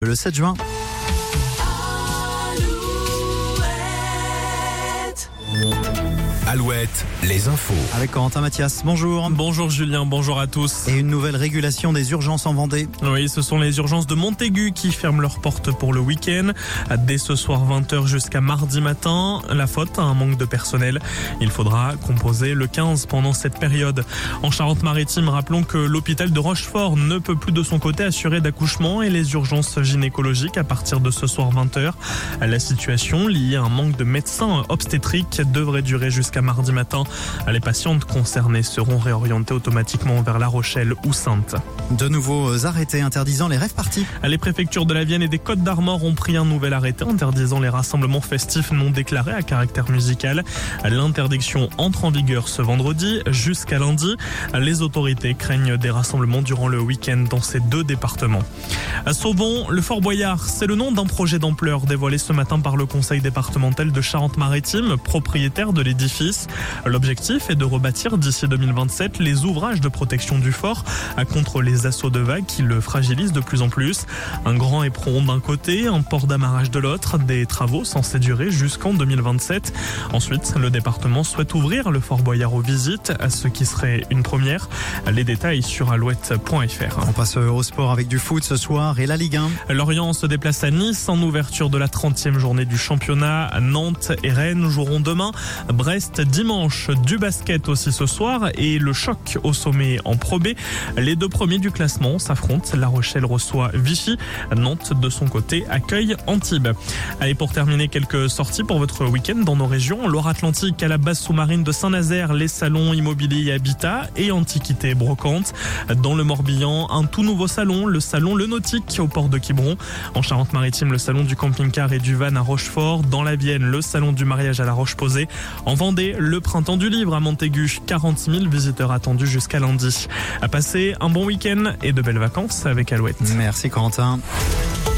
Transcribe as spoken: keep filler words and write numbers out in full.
Le sept juin. Alouette, les infos. Avec Corentin Mathias, bonjour. Bonjour Julien, bonjour à tous. Et une nouvelle régulation des urgences en Vendée. Oui, ce sont les urgences de Montaigu qui ferment leurs portes pour le week-end. Dès ce soir vingt heures jusqu'à mardi matin, la faute à un manque de personnel. Il faudra composer le quinze pendant cette période. En Charente-Maritime, rappelons que l'hôpital de Rochefort ne peut plus de son côté assurer d'accouchement et les urgences gynécologiques à partir de ce soir vingt heures. La situation liée à un manque de médecins obstétriques devrait durer jusqu'à mardi matin. Les patientes concernées seront réorientées automatiquement vers La Rochelle ou Saintes. De nouveaux arrêtés interdisant les rave-parties. Les préfectures de la Vienne et des Côtes-d'Armor ont pris un nouvel arrêté interdisant les rassemblements festifs non déclarés à caractère musical. L'interdiction entre en vigueur ce vendredi jusqu'à lundi. Les autorités craignent des rassemblements durant le week-end dans ces deux départements. À Sauvon, le Fort Boyard, c'est le nom d'un projet d'ampleur dévoilé ce matin par le conseil départemental de Charente-Maritime, propriétaire de l'édifice. L'objectif est de rebâtir d'ici deux mille vingt-sept les ouvrages de protection du fort contre les assauts de vagues qui le fragilisent de plus en plus. Un grand éperon d'un côté, un port d'amarrage de l'autre, des travaux censés durer jusqu'en deux mille vingt-sept. Ensuite, le département souhaite ouvrir le Fort Boyard aux visites, ce qui serait une première. Les détails sur alouette point f r. On passe au sport avec du foot ce soir et la Ligue un. Lorient se déplace à Nice en ouverture de la trentième journée du championnat. Nantes et Rennes joueront demain. Brest dimanche, du basket aussi ce soir et le choc au sommet en Pro B. Les deux premiers du classement s'affrontent. La Rochelle reçoit Vichy. Nantes, de son côté, accueille Antibes. Allez, pour terminer, quelques sorties pour votre week-end dans nos régions. Loire-Atlantique à la base sous-marine de Saint-Nazaire, les salons immobilier et habitat et antiquité et brocante. Dans le Morbihan, un tout nouveau salon, le salon Le Nautique au port de Quiberon. En Charente-Maritime, le salon du camping-car et du van à Rochefort. Dans la Vienne, le salon du mariage à la Roche-Posay. En Vendée, le printemps du livre à Montaigu. quarante mille visiteurs attendus jusqu'à lundi. À passer un bon week-end et de belles vacances avec Alouette. Merci Corentin.